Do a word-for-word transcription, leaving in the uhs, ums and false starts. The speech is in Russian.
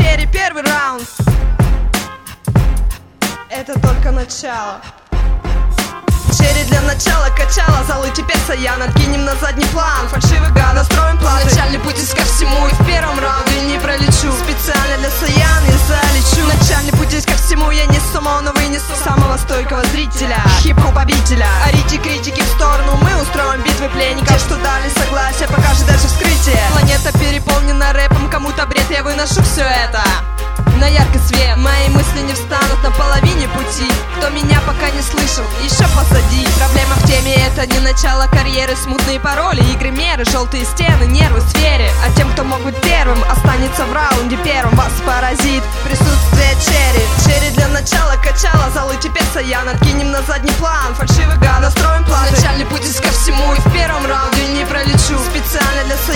черри, первый раунд. Это только начало. Черри для начала качала, залы теперь Саян откинем на задний план. Фальшивый гад, настроим платы. Начальный путь ко всему, и в первом раунде не пролечу. Специально для Саян я залечу. Начальный путь ко всему, я не сумо, но вынесу самого стойкого зрителя, хип-хоп обителя. Орите критики в сторону, мы устроим битвы пленников. Те, что дали согласие, покажет даже вскрытие. Планета переполнена рэпом, кому-то бред, я выношу все это на яркий свет. Мои мысли не встанут на половине пути. Кто меня пока не слышал, еще посади. Проблема в теме, это не начало карьеры. Смутные пароли, игры меры, желтые стены, нервы в сфере. А тем, кто мог быть первым, останется в раунде первым. Вас поразит присутствие черри. Черри для начала качала, залы теперь Саян откинем на задний план. Фальшивый гад, настроим платы. Начальный путь ко всему, и в первом раунде не пролечу. Специально для